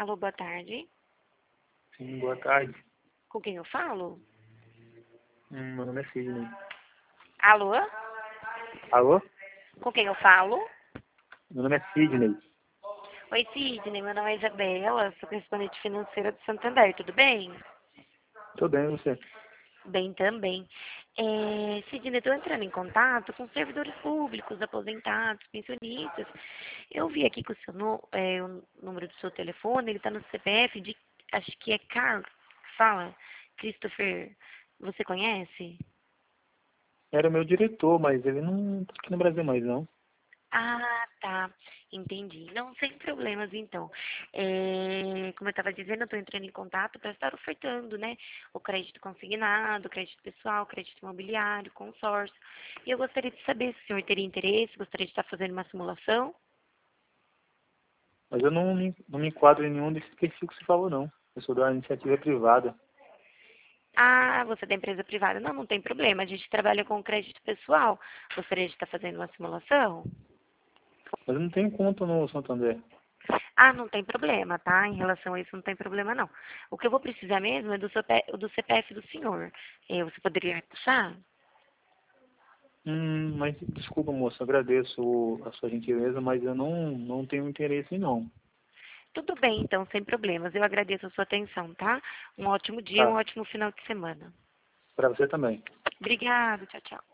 Alô, boa tarde. Sim, boa tarde. Com quem eu falo? Meu nome é Sidney. Alô? Alô? Com quem eu falo? Meu nome é Sidney. Oi, Sidney. Meu nome é Isabela. Sou correspondente financeira do Santander. Tudo bem? Tô bem, e você? Bem também. Sidney, estou entrando em contato com servidores públicos, aposentados, pensionistas. Eu vi aqui que o número do seu telefone, ele está no CPF de, acho que é Carlos, que fala, Christopher, você conhece? Era o meu diretor, mas ele não tá aqui no Brasil mais, não. Ah, tá. Entendi. Não, sem problemas, então. Como eu estava dizendo, eu estou entrando em contato para estar ofertando, né? O crédito consignado, crédito pessoal, crédito imobiliário, consórcio. E eu gostaria de saber se o senhor teria interesse, gostaria de estar fazendo uma simulação. Mas eu não me enquadro em nenhum desses perfis que você falou, não. Eu sou da iniciativa privada. Ah, você é da empresa privada. Não, não tem problema. A gente trabalha com crédito pessoal. Gostaria de estar fazendo uma simulação? Mas eu não tenho conta no Santander. Ah, não tem problema, tá? Em relação a isso, não tem problema, não. O que eu vou precisar mesmo é do CPF do senhor. Você poderia me passar? Mas desculpa, moça, agradeço a sua gentileza, mas eu não tenho interesse, não. Tudo bem, então, sem problemas. Eu agradeço a sua atenção, tá? Um ótimo dia, um Tá. ótimo final de semana. Pra você também. Obrigada, tchau, tchau.